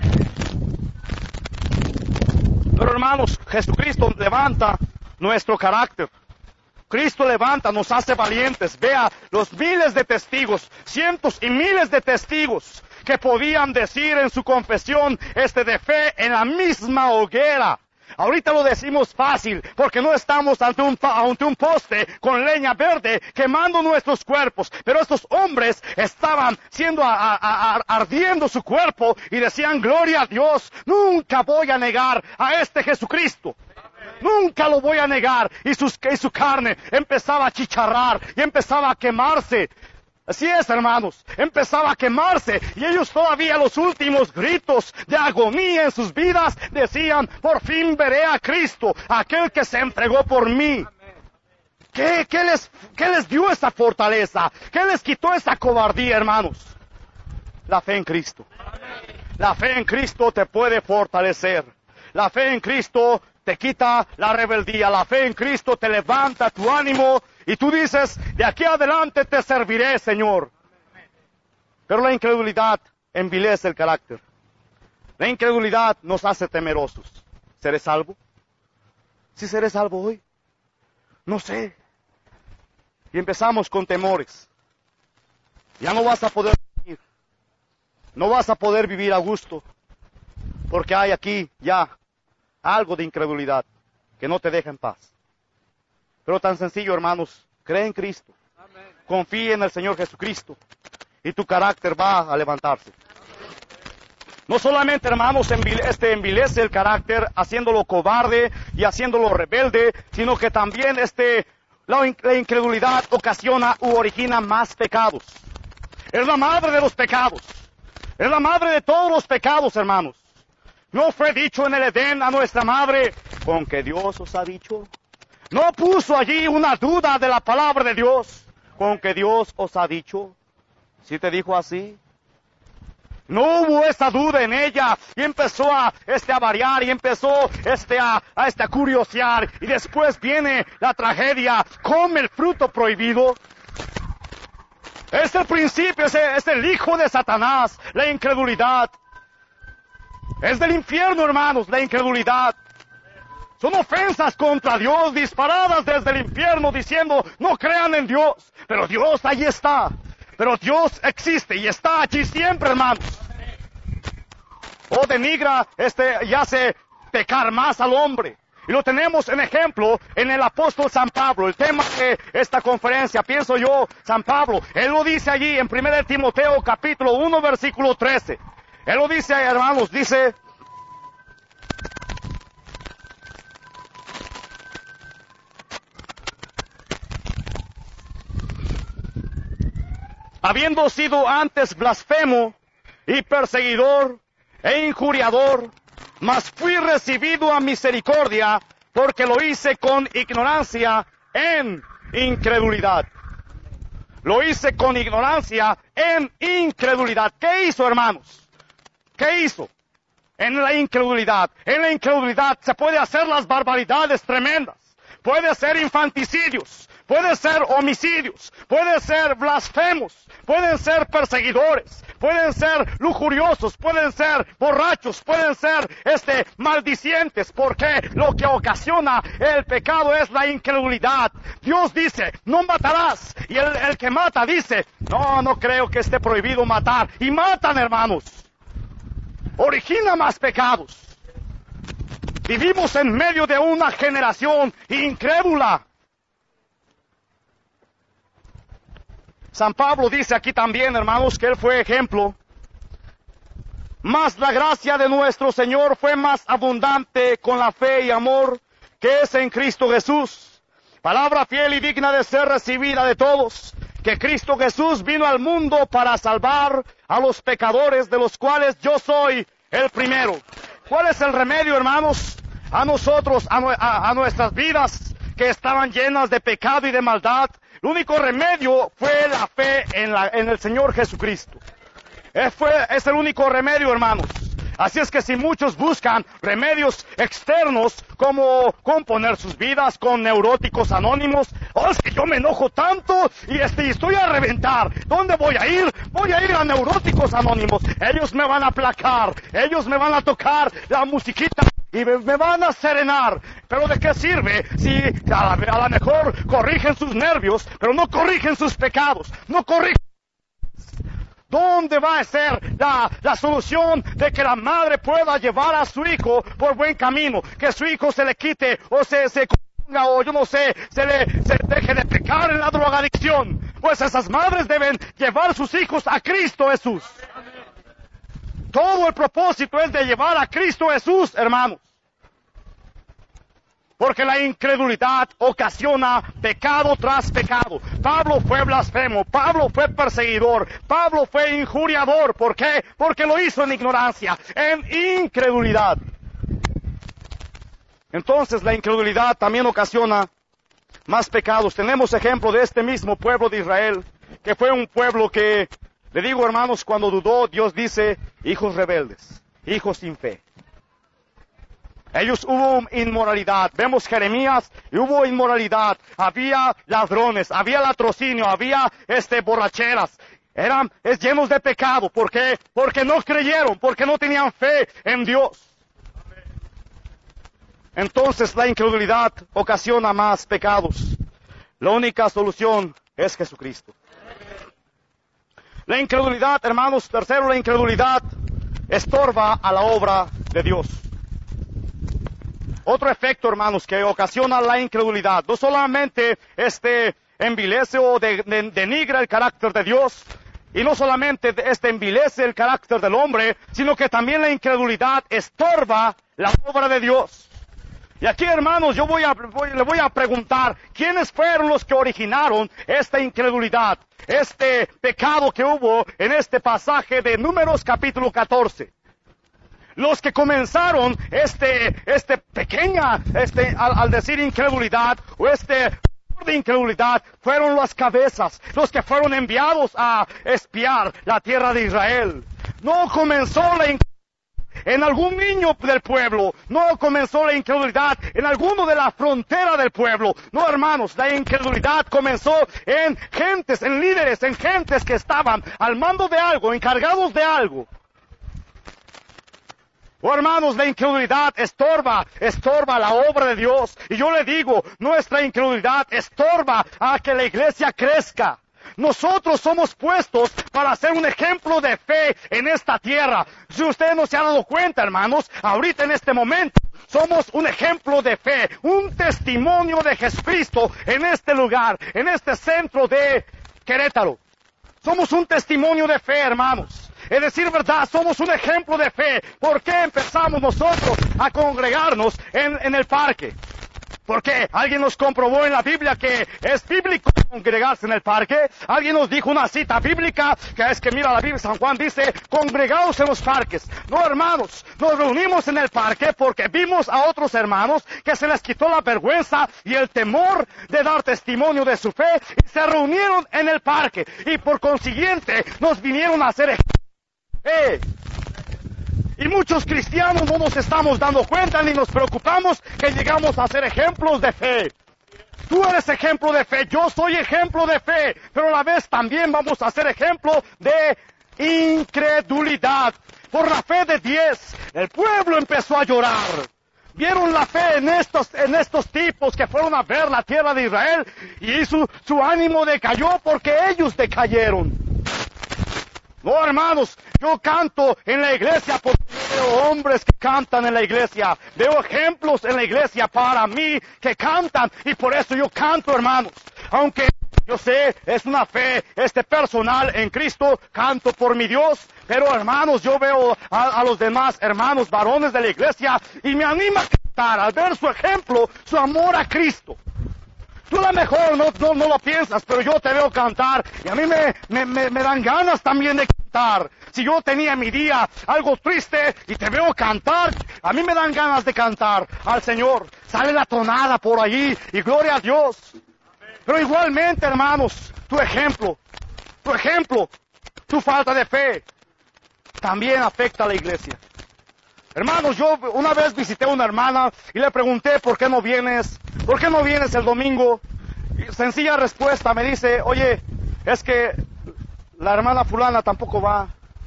Pero hermanos, Jesucristo levanta nuestro carácter. Cristo levanta, nos hace valientes. Vea los miles de testigos, cientos y miles de testigos que podían decir en su confesión este de fe en la misma hoguera. Ahorita lo decimos fácil, porque no estamos ante un, ante un poste con leña verde quemando nuestros cuerpos. Pero estos hombres estaban siendo a, a, a, ardiendo su cuerpo y decían, gloria a Dios, nunca voy a negar a este Jesucristo. Nunca lo voy a negar. Y, sus, y su carne empezaba a chicharrar y empezaba a quemarse. Así es, hermanos, empezaba a quemarse y ellos todavía los últimos gritos de agonía en sus vidas decían, por fin veré a Cristo, aquel que se entregó por mí. ¿Qué, qué, les, ¿Qué les dio esa fortaleza? ¿Qué les quitó esa cobardía, hermanos? La fe en Cristo. La fe en Cristo te puede fortalecer. La fe en Cristo te quita la rebeldía. La fe en Cristo te levanta tu ánimo. Y tú dices, de aquí adelante te serviré, Señor. Pero la incredulidad envilece el carácter. La incredulidad nos hace temerosos. ¿Seré salvo? ¿Sí seré salvo hoy? No sé. Y empezamos con temores. Ya no vas a poder vivir. No vas a poder vivir a gusto. Porque hay aquí ya algo de incredulidad que no te deja en paz. Pero tan sencillo, hermanos, cree en Cristo. Amén. Confíe en el Señor Jesucristo y tu carácter va a levantarse. No solamente, hermanos, este envilece el carácter haciéndolo cobarde y haciéndolo rebelde, sino que también este, la, la incredulidad ocasiona u origina más pecados. Es la madre de los pecados. Es la madre de todos los pecados, hermanos. ¿No fue dicho en el Edén a nuestra madre, con que Dios os ha dicho? No puso allí una duda de la palabra de Dios, con que Dios os ha dicho. ¿Sí te dijo así? No hubo esa duda en ella y empezó a, este, a variar y empezó este, a, a, este, a curiosear y después viene la tragedia, come el fruto prohibido. Es el principio, es el, es el hijo de Satanás, la incredulidad. Es del infierno, hermanos, la incredulidad. Son ofensas contra Dios disparadas desde el infierno diciendo, no crean en Dios. Pero Dios ahí está. Pero Dios existe y está allí siempre, hermanos. O denigra, este, y hace pecar más al hombre. Y lo tenemos en ejemplo en el apóstol San Pablo. El tema de esta conferencia, pienso yo, San Pablo, él lo dice allí en primera de Timoteo capítulo uno versículo trece. Él lo dice, hermanos, dice: habiendo sido antes blasfemo y perseguidor e injuriador, mas fui recibido a misericordia, porque lo hice con ignorancia en incredulidad. Lo hice con ignorancia en incredulidad. ¿Qué hizo, hermanos? ¿Qué hizo? En la incredulidad. En la incredulidad se puede hacer las barbaridades tremendas. Puede ser infanticidios. Puede ser homicidios. Puede ser blasfemos. Pueden ser perseguidores. Pueden ser lujuriosos. Pueden ser borrachos. Pueden ser este, maldicientes. Porque lo que ocasiona el pecado es la incredulidad. Dios dice, no matarás. Y el, el que mata dice, no, no creo que esté prohibido matar. Y matan, hermanos. Origina más pecados. Vivimos en medio de una generación incrédula. San Pablo dice aquí también, hermanos, que él fue ejemplo. Mas la gracia de nuestro Señor fue más abundante con la fe y amor que es en Cristo Jesús. Palabra fiel y digna de ser recibida de todos, que Cristo Jesús vino al mundo para salvar a los pecadores, de los cuales yo soy el primero. ¿Cuál es el remedio, hermanos? A nosotros, a, a, a nuestras vidas que estaban llenas de pecado y de maldad. El único remedio fue la fe en, la, en el Señor Jesucristo. Es, fue, es el único remedio, hermanos. Así es que si muchos buscan remedios externos, como componer sus vidas con neuróticos anónimos, oh, es que yo me enojo tanto y este, estoy a reventar. ¿Dónde voy a ir? Voy a ir a neuróticos anónimos. Ellos me van a aplacar, ellos me van a tocar la musiquita y me, me van a serenar. Pero ¿de qué sirve si a lo a mejor corrigen sus nervios, pero no corrigen sus pecados? No corrigen. ¿Dónde va a ser la, la solución de que la madre pueda llevar a su hijo por buen camino? Que su hijo se le quite o se, se ponga o yo no sé, se le se deje de pecar en la drogadicción. Pues esas madres deben llevar sus hijos a Cristo Jesús. Todo el propósito es de llevar a Cristo Jesús, hermanos. Porque la incredulidad ocasiona pecado tras pecado. Pablo fue blasfemo, Pablo fue perseguidor, Pablo fue injuriador. ¿Por qué? Porque lo hizo en ignorancia, en incredulidad. Entonces la incredulidad también ocasiona más pecados. Tenemos ejemplo de este mismo pueblo de Israel, que fue un pueblo que, le digo, hermanos, cuando dudó, Dios dice, hijos rebeldes, hijos sin fe. Ellos hubo inmoralidad. Vemos Jeremías y hubo inmoralidad. Había ladrones, había latrocinio, había este borracheras. Eran es, llenos de pecado. ¿Por qué? Porque no creyeron, porque no tenían fe en Dios. Entonces la incredulidad ocasiona más pecados. La única solución es Jesucristo. La incredulidad, hermanos, tercero, la incredulidad estorba a la obra de Dios. Otro efecto, hermanos, que ocasiona la incredulidad, no solamente este envilece o de, de, denigra el carácter de Dios, y no solamente este envilece el carácter del hombre, sino que también la incredulidad estorba la obra de Dios. Y aquí, hermanos, yo voy a, voy, le voy a preguntar, ¿quiénes fueron los que originaron esta incredulidad, este pecado que hubo en este pasaje de Números capítulo catorce? Los que comenzaron este, este pequeña, este, al, al decir incredulidad, o este de incredulidad, fueron las cabezas, los que fueron enviados a espiar la tierra de Israel. No comenzó la incredulidad en algún niño del pueblo, no comenzó la incredulidad en alguno de la frontera del pueblo. No, hermanos, la incredulidad comenzó en gentes, en líderes, en gentes que estaban al mando de algo, encargados de algo. Oh, hermanos, la incredulidad estorba, estorba la obra de Dios. Y yo le digo, nuestra incredulidad estorba a que la iglesia crezca. Nosotros somos puestos para ser un ejemplo de fe en esta tierra. Si usted no se ha dado cuenta, hermanos, ahorita en este momento, somos un ejemplo de fe, un testimonio de Jesucristo en este lugar, en este centro de Querétaro. Somos un testimonio de fe, hermanos. Es decir, verdad, somos un ejemplo de fe. ¿Por qué empezamos nosotros a congregarnos en, en el parque? Porque alguien nos comprobó en la Biblia que es bíblico congregarse en el parque. Alguien nos dijo una cita bíblica que es que, mira, la Biblia, San Juan dice, congregaos en los parques. No, hermanos, nos reunimos en el parque porque vimos a otros hermanos que se les quitó la vergüenza y el temor de dar testimonio de su fe y se reunieron en el parque. Y por consiguiente nos vinieron a hacer ejemplos. Eh, Y muchos cristianos no nos estamos dando cuenta ni nos preocupamos que llegamos a ser ejemplos de fe. Tú eres ejemplo de fe, yo soy ejemplo de fe, pero a la vez también vamos a ser ejemplo de incredulidad. Por la fe de diez, el pueblo empezó a llorar. Vieron la fe en estos, en estos tipos que fueron a ver la tierra de Israel y su, su ánimo decayó porque ellos decayeron. No, hermanos, yo canto en la iglesia porque veo hombres que cantan en la iglesia. Veo ejemplos en la iglesia para mí que cantan y por eso yo canto, hermanos. Aunque yo sé, es una fe este personal en Cristo, canto por mi Dios. Pero, hermanos, yo veo a, a los demás hermanos varones de la iglesia y me anima a cantar al ver su ejemplo, su amor a Cristo. Tú a lo mejor no, no, no lo piensas, pero yo te veo cantar y a mí me, me, me, me dan ganas también de cantar. Si yo tenía mi día algo triste y te veo cantar, a mí me dan ganas de cantar al Señor. Sale la tonada por allí y gloria a Dios. Pero igualmente, hermanos, tu ejemplo, tu ejemplo, tu falta de fe, también afecta a la iglesia. Hermanos, yo una vez visité a una hermana y le pregunté, ¿por qué no vienes? ¿Por qué no vienes el domingo? Y sencilla respuesta, me dice, oye, es que la hermana fulana tampoco va.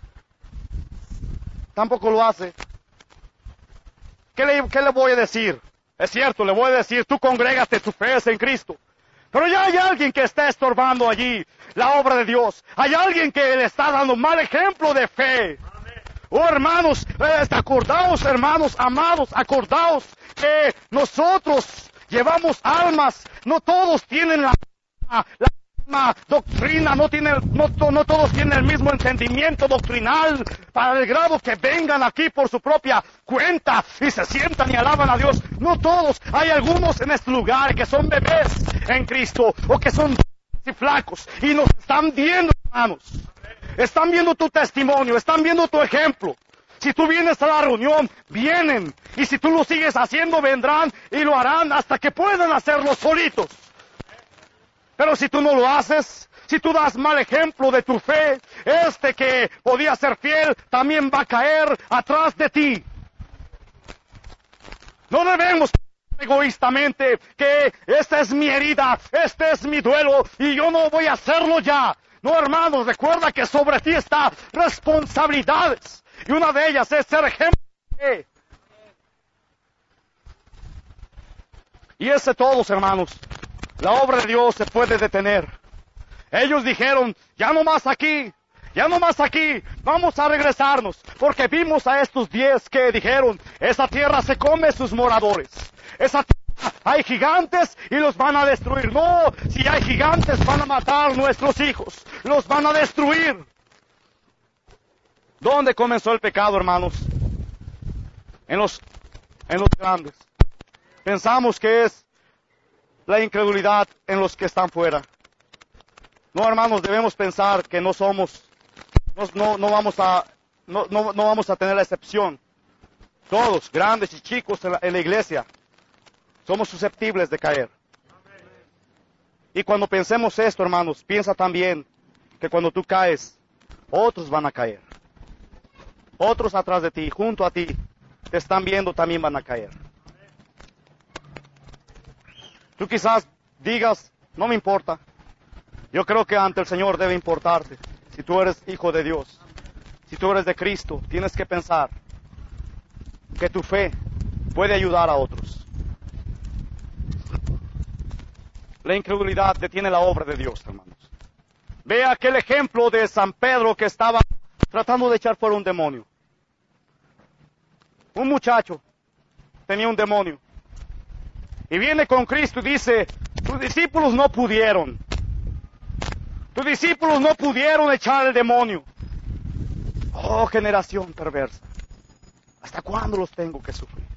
Tampoco lo hace. ¿Qué le, qué le voy a decir? Es cierto, le voy a decir, tú congrégate, tu fe es en Cristo. Pero ya hay alguien que está estorbando allí la obra de Dios. Hay alguien que le está dando mal ejemplo de fe. Oh, hermanos, eh, acordaos, hermanos, amados, acordaos que nosotros llevamos almas. No todos tienen la, la misma doctrina, no, tienen, no, no todos tienen el mismo entendimiento doctrinal para el grado que vengan aquí por su propia cuenta y se sientan y alaban a Dios. No todos, hay algunos en este lugar que son bebés en Cristo o que son y flacos y nos están viendo, hermanos. Están viendo tu testimonio, están viendo tu ejemplo. Si tú vienes a la reunión, vienen. Y si tú lo sigues haciendo, vendrán y lo harán hasta que puedan hacerlo solitos. Pero si tú no lo haces, si tú das mal ejemplo de tu fe, este que podía ser fiel también va a caer atrás de ti. No debemos egoístamente que esta es mi herida, este es mi duelo y yo no voy a hacerlo ya. No, hermanos, recuerda que sobre ti está responsabilidades. Y una de ellas es ser ejemplo. Y ese todos, hermanos, la obra de Dios se puede detener. Ellos dijeron, ya no más aquí, ya no más aquí, vamos a regresarnos. Porque vimos a estos diez que dijeron, esa tierra se come sus moradores. Esa tierra hay gigantes y los van a destruir. No, si hay gigantes van a matar nuestros hijos. Los van a destruir. ¿Dónde comenzó el pecado, hermanos? En los, en los grandes. Pensamos que es la incredulidad en los que están fuera. No, hermanos, debemos pensar que no somos, no, no, no vamos a, no, no, no vamos a tener la excepción. Todos, grandes y chicos en la, en la iglesia, somos susceptibles de caer. Y cuando pensemos esto, hermanos, piensa también que cuando tú caes, otros van a caer. Otros atrás de ti, junto a ti, te están viendo, también van a caer. Tú quizás digas, no me importa. Yo creo que ante el Señor debe importarte. Si tú eres hijo de Dios, si tú eres de Cristo, tienes que pensar que tu fe puede ayudar a otros. La incredulidad detiene la obra de Dios, hermanos. Vea aquel ejemplo de San Pedro que estaba tratando de echar fuera un demonio. Un muchacho tenía un demonio. Y viene con Cristo y dice, tus discípulos no pudieron. Tus discípulos no pudieron echar el demonio. Oh, generación perversa. ¿Hasta cuándo los tengo que sufrir?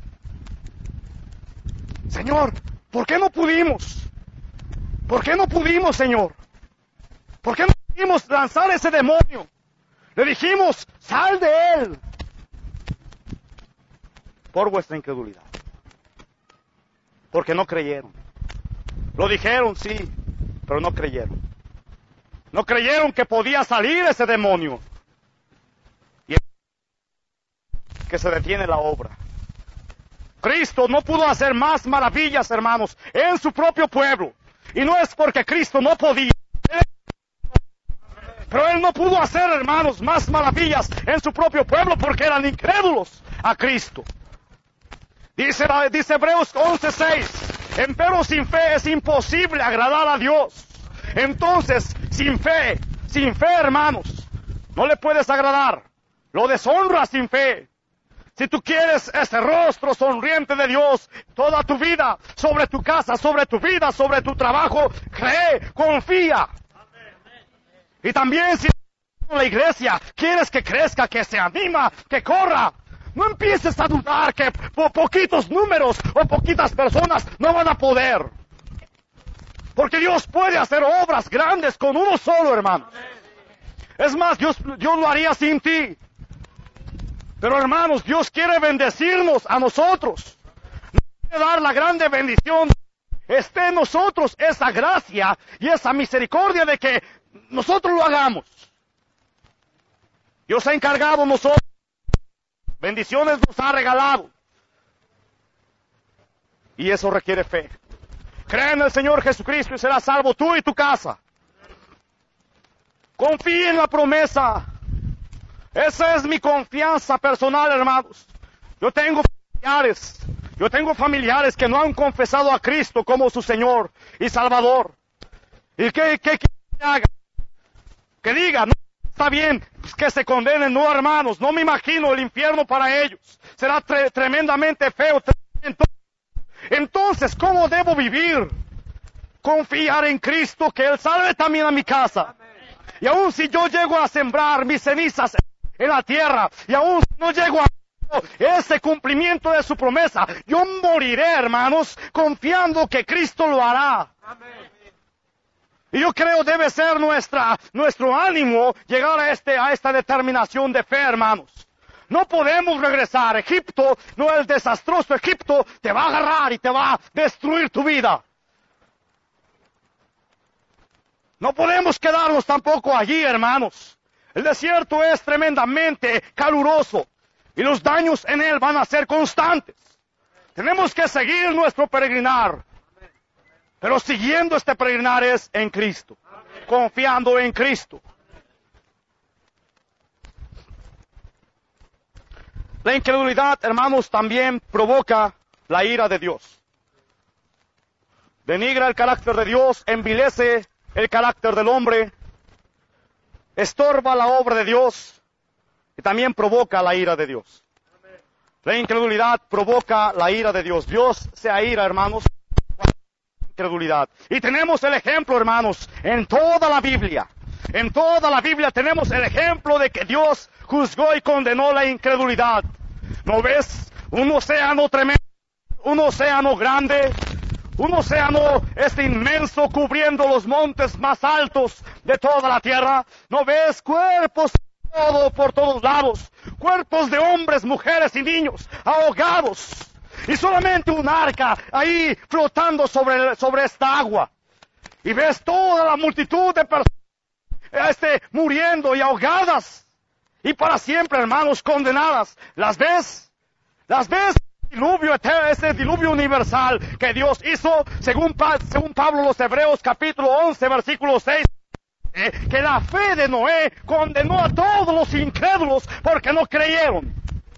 Señor, ¿por qué no pudimos? ¿Por qué no pudimos, Señor? ¿Por qué no pudimos lanzar ese demonio? Le dijimos, sal de él. Por vuestra incredulidad. Porque no creyeron. Lo dijeron, sí, pero no creyeron. No creyeron que podía salir ese demonio. Y que se detiene la obra. Cristo no pudo hacer más maravillas, hermanos, en su propio pueblo. Y no es porque Cristo no podía. Pero Él no pudo hacer, hermanos, más maravillas en su propio pueblo porque eran incrédulos a Cristo. Dice, dice Hebreos once seis, empero sin fe es imposible agradar a Dios. Entonces, sin fe, sin fe, hermanos, no le puedes agradar. Lo deshonras sin fe. Si tú quieres ese rostro sonriente de Dios toda tu vida, sobre tu casa, sobre tu vida, sobre tu trabajo, cree, confía. Y también si la iglesia quieres que crezca, que se anima, que corra, no empieces a dudar que por poquitos números o poquitas personas no van a poder. Porque Dios puede hacer obras grandes con uno solo, hermano. Es más, Dios, Dios lo haría sin ti. Pero hermanos, Dios quiere bendecirnos a nosotros. No quiere dar la grande bendición. Esté en nosotros esa gracia y esa misericordia de que nosotros lo hagamos. Dios ha encargado a nosotros. Bendiciones nos ha regalado. Y eso requiere fe. Cree en el Señor Jesucristo y serás salvo tú y tu casa. Confía en la promesa. Esa es mi confianza personal, hermanos. Yo tengo familiares. Yo tengo familiares que no han confesado a Cristo como su Señor y Salvador. ¿Y qué quiere que haga? Que diga, no está bien que se condenen, no, hermanos. No me imagino el infierno para ellos. Será tre- tremendamente feo. Tremendo. Entonces, ¿cómo debo vivir? Confiar en Cristo, que Él salve también a mi casa. Y aun si yo llego a sembrar mis cenizas en la tierra, y aun si no llego a ese cumplimiento de su promesa, yo moriré, hermanos, confiando que Cristo lo hará. Y yo creo debe ser nuestra, nuestro ánimo llegar a, este, a esta determinación de fe, hermanos. No podemos regresar. Egipto, no, el desastroso Egipto te va a agarrar y te va a destruir tu vida. No podemos quedarnos tampoco allí, hermanos. El desierto es tremendamente caluroso y los daños en él van a ser constantes. Tenemos que seguir nuestro peregrinar. Pero siguiendo este peregrinar es en Cristo. Confiando en Cristo. La incredulidad, hermanos, también provoca la ira de Dios. Denigra el carácter de Dios, envilece el carácter del hombre, estorba la obra de Dios y también provoca la ira de Dios. La incredulidad provoca la ira de Dios. Dios se aira, hermanos, cuando hay incredulidad. Y tenemos el ejemplo, hermanos, en toda la Biblia. En toda la Biblia tenemos el ejemplo de que Dios juzgó y condenó la incredulidad. ¿No ves? Un océano tremendo, un océano grande, un océano este inmenso cubriendo los montes más altos de toda la tierra. ¿No ves? Cuerpos todo por todos lados, cuerpos de hombres, mujeres y niños ahogados. Y solamente un arca ahí flotando sobre, sobre esta agua. Y ves toda la multitud de personas este, muriendo y ahogadas. Y para siempre, hermanos, condenadas. ¿Las ves? ¿Las ves? Diluvio eterno, ese diluvio universal que Dios hizo, según, según Pablo los Hebreos, capítulo once, versículo seis, eh, que la fe de Noé condenó a todos los incrédulos porque no creyeron.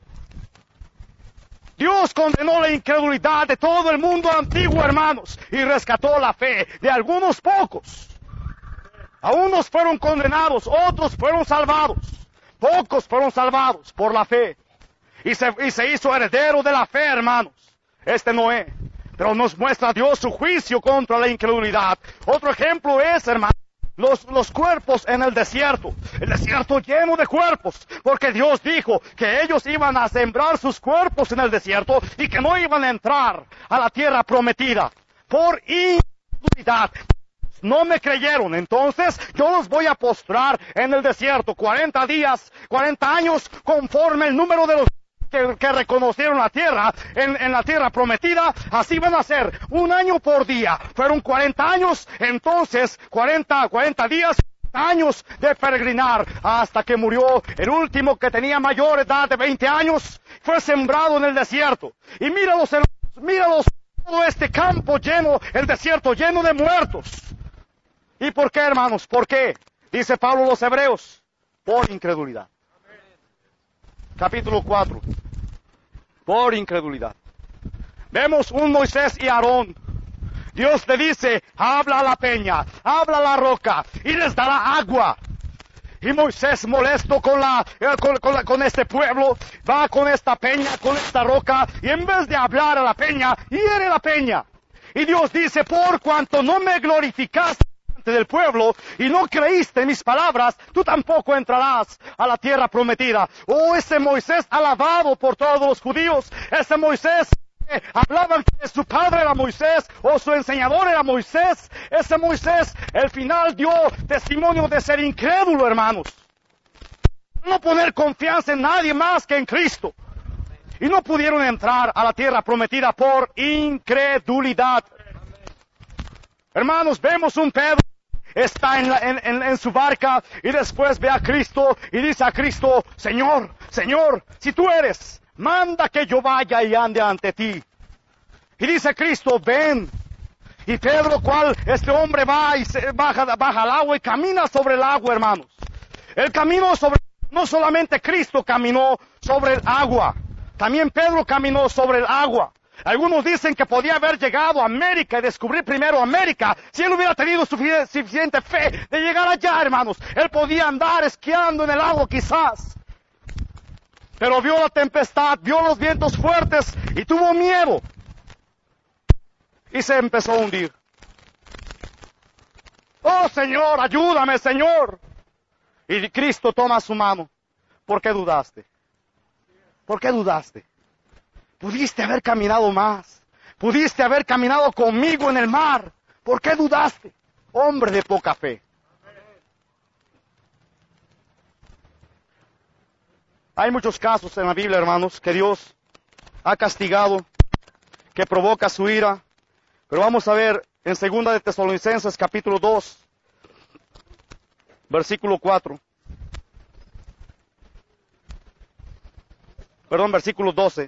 Dios condenó la incredulidad de todo el mundo antiguo, hermanos, y rescató la fe de algunos pocos. A unos fueron condenados, otros fueron salvados. Pocos fueron salvados por la fe. Y se, y se hizo heredero de la fe, hermanos. este Noé. Pero nos muestra Dios su juicio contra la incredulidad. Otro ejemplo es, hermano, los, los cuerpos en el desierto. El desierto lleno de cuerpos. Porque Dios dijo que ellos iban a sembrar sus cuerpos en el desierto y que no iban a entrar a la tierra prometida. Por incredulidad. No me creyeron, entonces yo los voy a postrar en el desierto. cuarenta días, cuarenta años, conforme el número de los Que, que reconocieron la tierra, en, en la tierra prometida, así van a ser, un año por día. Fueron cuarenta años, entonces cuarenta, cuarenta días, años de peregrinar, hasta que murió el último, que tenía mayor edad de veinte años, fue sembrado en el desierto. Y míralos, míralos, todo este campo lleno, el desierto lleno de muertos. ¿Y por qué, hermanos? ¿Por qué? Dice Pablo a los Hebreos, por incredulidad. Capítulo cuatro. Por incredulidad. Vemos un Moisés y Aarón. Dios le dice, habla a la peña, habla a la roca, y les dará agua. Y Moisés, molesto con, la, con, con, la, con este pueblo, va con esta peña, con esta roca, y en vez de hablar a la peña, hiere la peña. Y Dios dice, por cuanto no me glorificaste del pueblo y no creíste en mis palabras, tú tampoco entrarás a la tierra prometida. Oh, ese Moisés alabado por todos los judíos, ese Moisés que hablaban que su padre era Moisés o su enseñador era Moisés, ese Moisés al final dio testimonio de ser incrédulo, hermanos. No poner confianza en nadie más que en Cristo. Y no pudieron entrar a la tierra prometida por incredulidad. Hermanos, vemos un Pedro, está en, la, en, en, en su barca y después ve a Cristo y dice a Cristo, Señor, Señor, si tú eres, manda que yo vaya y ande ante ti. Y dice Cristo, ven. Y Pedro, cual este hombre va y se baja, baja al agua y camina sobre el agua, hermanos. Él caminó sobre, no solamente Cristo caminó sobre el agua, también Pedro caminó sobre el agua. Algunos dicen que podía haber llegado a América y descubrir primero América si él hubiera tenido suficiente fe de llegar allá, hermanos. Él podía andar esquiando en el agua quizás. Pero vio la tempestad, vio los vientos fuertes y tuvo miedo. Y se empezó a hundir. Oh, Señor, ayúdame, Señor. Y Cristo toma su mano. ¿Por qué dudaste? ¿Por qué dudaste? Pudiste haber caminado más. Pudiste haber caminado conmigo en el mar. ¿Por qué dudaste? Hombre de poca fe. Hay muchos casos en la Biblia, hermanos, que Dios ha castigado, que provoca su ira. Pero vamos a ver en segunda de Tesalonicenses capítulo dos, versículo cuatro. Perdón, versículo doce.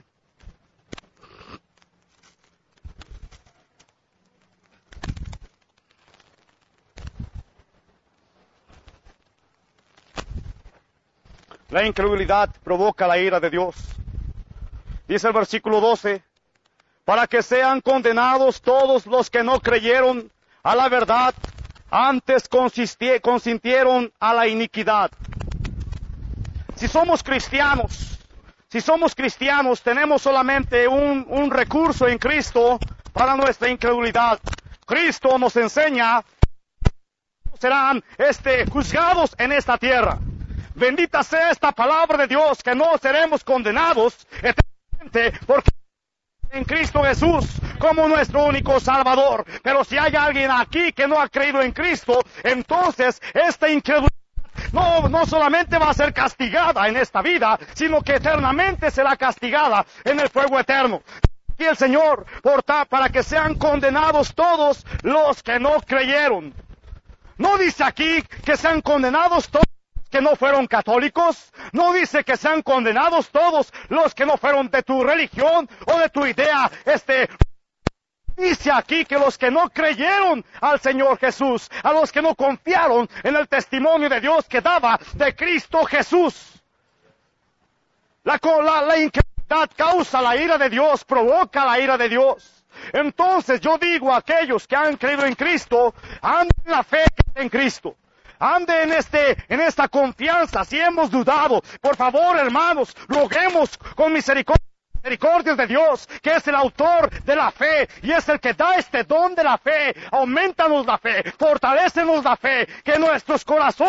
La incredulidad provoca la ira de Dios. Dice el versículo doce, para que sean condenados todos los que no creyeron a la verdad, antes consintieron a la iniquidad. Si somos cristianos, si somos cristianos, tenemos solamente un, un recurso en Cristo para nuestra incredulidad. Cristo nos enseña, serán este, juzgados en esta tierra. Bendita sea esta palabra de Dios, que no seremos condenados eternamente porque en Cristo Jesús como nuestro único Salvador. Pero si hay alguien aquí que no ha creído en Cristo, entonces esta incredulidad no, no solamente va a ser castigada en esta vida, sino que eternamente será castigada en el fuego eterno. Y el Señor, por ta, para que sean condenados todos los que no creyeron. No dice aquí que sean condenados todos que no fueron católicos. No dice que sean condenados todos los que no fueron de tu religión o de tu idea. Este dice aquí que los que no creyeron al Señor Jesús, a los que no confiaron en el testimonio de Dios que daba de Cristo Jesús. La, la, la incredulidad causa la ira de Dios, provoca la ira de Dios. Entonces yo digo a aquellos que han creído en Cristo, anden en la fe en Cristo. Ande en este, en esta confianza. Si hemos dudado, por favor, hermanos, roguemos con misericordia misericordias de Dios, que es el autor de la fe y es el que da este don de la fe. Aumentanos la fe, fortalécenos la fe, que nuestros corazones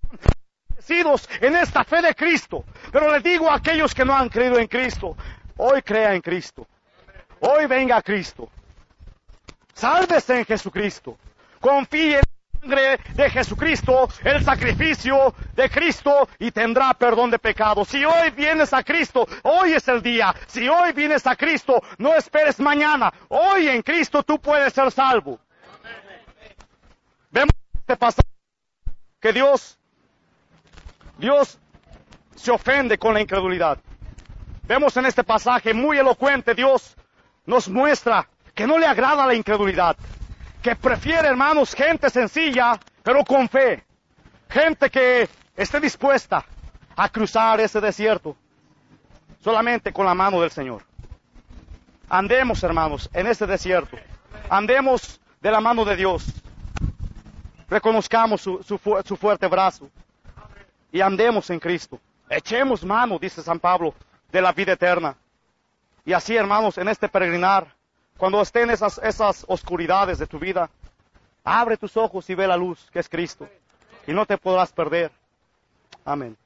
en esta fe de Cristo. Pero les digo a aquellos que no han creído en Cristo, hoy crea en Cristo, hoy venga a Cristo, sálvese en Jesucristo, confíe en la sangre de Jesucristo, el sacrificio de Cristo, y tendrá perdón de pecados. Si hoy vienes a Cristo, hoy es el día. Si hoy vienes a Cristo, no esperes mañana. Hoy en Cristo tú puedes ser salvo. Vemos este pasaje que Dios Dios se ofende con la incredulidad. Vemos en este pasaje muy elocuente, Dios nos muestra que no le agrada la incredulidad, que prefiere, hermanos, gente sencilla, pero con fe, gente que esté dispuesta a cruzar ese desierto solamente con la mano del Señor. Andemos, hermanos, en este desierto, andemos de la mano de Dios, reconozcamos su, su, fu- su fuerte brazo, y andemos en Cristo. Echemos mano, dice San Pablo, de la vida eterna. Y así, hermanos, en este peregrinar, cuando estén esas, esas oscuridades de tu vida, abre tus ojos y ve la luz, que es Cristo. Y no te podrás perder. Amén.